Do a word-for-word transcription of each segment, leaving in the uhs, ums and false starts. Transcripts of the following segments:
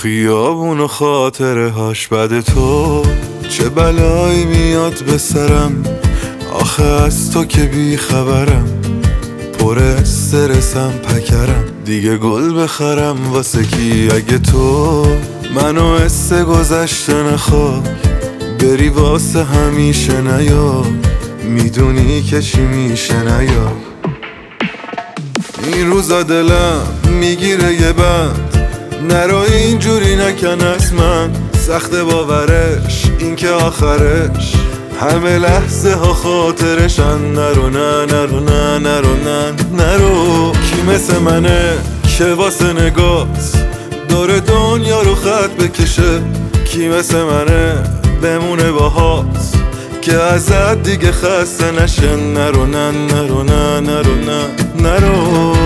خیابون و خاطره هاش بد تو، چه بلایی میاد به سرم آخه از تو که بی خبرم. پر استرسم پکرم دیگه گل بخرم واسه کی؟ اگه تو منو اسه گذشته نخوای بری واسه همیشه نیا، میدونی که چی میشه نیا. این روزا دلم میگیره یه بند، نرو اینجوری نکن از من، سخت باورش این که آخرش همه لحظه ها خاطرشن. نرو نه نرو نه نرو نه نرو. کی مثل منه که واسه نگاست دور دنیا رو خط بکشه؟ کی مثل منه بمونه باهات که ازت دیگه خسته نشه؟ نرو نه نرو نه نرو نه نرو.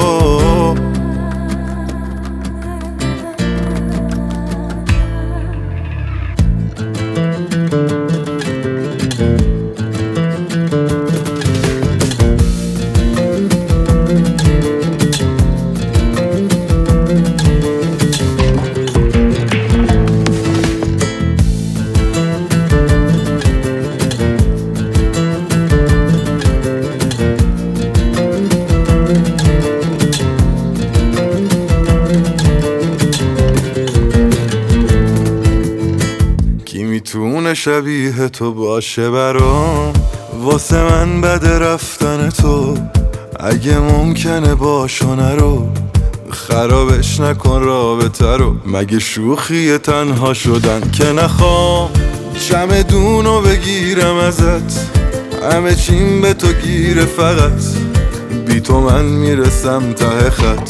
میتونه شبیه تو باشه برام، واسه من بده رفتن تو، اگه ممکنه باشو نرو، خرابش نکن رابطه رو. مگه شوخی تنها شدن که نخوام چمدونو بگیرم ازت، همه چیم به تو گیره فقط بی تو من میرسم ته خط.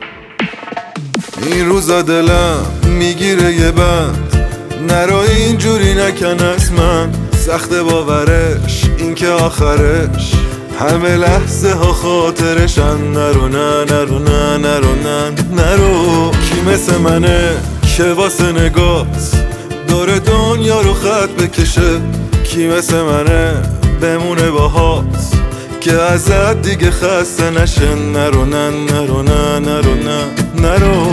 این روزا دلم میگیره یه بند، نرو اینجوری نکن از من، سخت باورش این که آخرش همه لحظه ها خاطرشن. نرو نه نرو نه نرو نه نرو. کی مثل منه که واسه نگاست دور دنیا رو خط بکشه؟ کی مثل منه بمونه باهات که ازت دیگه خسته نشه؟ نرو نه نرو نه نرو نه نرو.